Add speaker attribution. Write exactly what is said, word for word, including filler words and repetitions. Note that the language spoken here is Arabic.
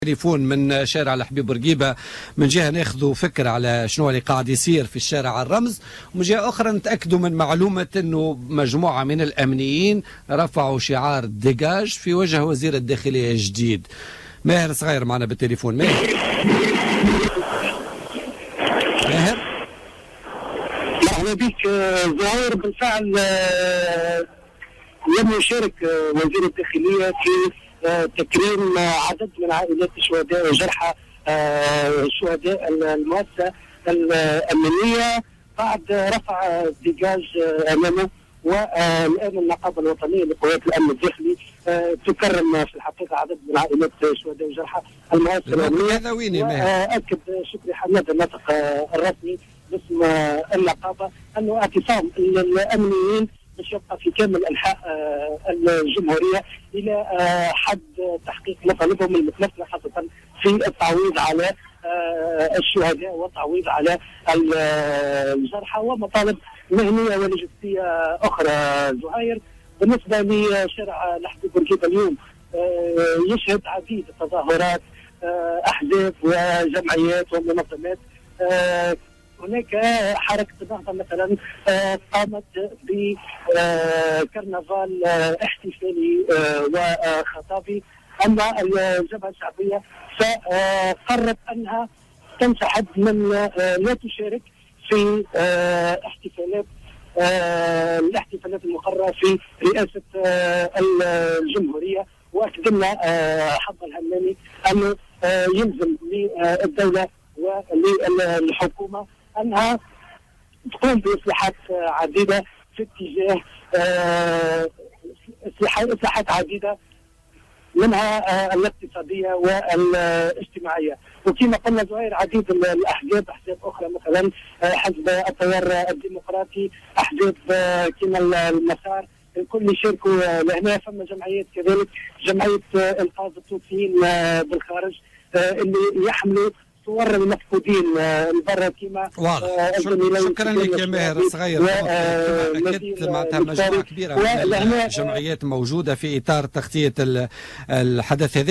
Speaker 1: تليفون من شارع الحبيب بورقيبه، من جهه ناخذوا فكره على شنو اللي قاعد يصير في الشارع الرمز، ومن جهه اخرى نتاكدوا من معلومه انه مجموعه من الامنيين رفعوا شعار ديجاج في وجه وزير الداخليه الجديد. ماهر صغير معنا بالتليفون. ماهر ماهر
Speaker 2: مرحبا بك زهير. بالفعل لم يشارك وزير الداخليه في تكريم عدد من عائلات الشهداء وجرحى شهداء المؤسسه الامنيه بعد رفع ديجاج امامه. والان النقابه الوطنيه لقوات الامن الداخلي تكرم في الحقيقه عدد من عائلات الشهداء وجرحى المؤسسه الامنيه.
Speaker 1: هذا وين يا ماهر؟
Speaker 2: واكد شكري حماد الناطق الرسمي باسم النقابه انه اعتصام الامنيين باش يبقى في كامل انحاء الجمهوريه الى حد تحقيق مطالبهم المتمثله خاصه في التعويض على الشهداء والتعويض على الجرحى ومطالب مهنيه ولوجستيه اخرى. زهير، بالنسبه لشارع الحبيب بورقيبه اليوم يشهد عديد التظاهرات، احزاب وجمعيات ومنظمات. هناك حركة النهضة مثلا قامت بكرنفال احتفالي وخطابي، أما الجبهة الشعبية فقررت أنها تنسحب من لا تشارك في احتفالات الاحتفالات المقررة في رئاسة الجمهورية. وأكدنا حظ الهماني أنه يلزم للدولة وللحكومة أنها تقوم بإصلاحات عديدة في اتجاه إصلاحات عديدة منها الاقتصادية والاجتماعية. وكما قلنا زهير عديد الأحزاب أحزاب أخرى مثلا حزب التيار الديمقراطي، أحزاب كما المسار، الكل يشاركوا لهنا. فما جمعيات كذلك، جمعية إنقاذ التوتيين بالخارج اللي يحملوا صور المفقودين برا كيما
Speaker 1: واضح. شكرا لك يا ماهر صغير. اكدت معناتها مجموعه كبيره من الجمعيات موجوده في اطار تغطيه الحدث هذا.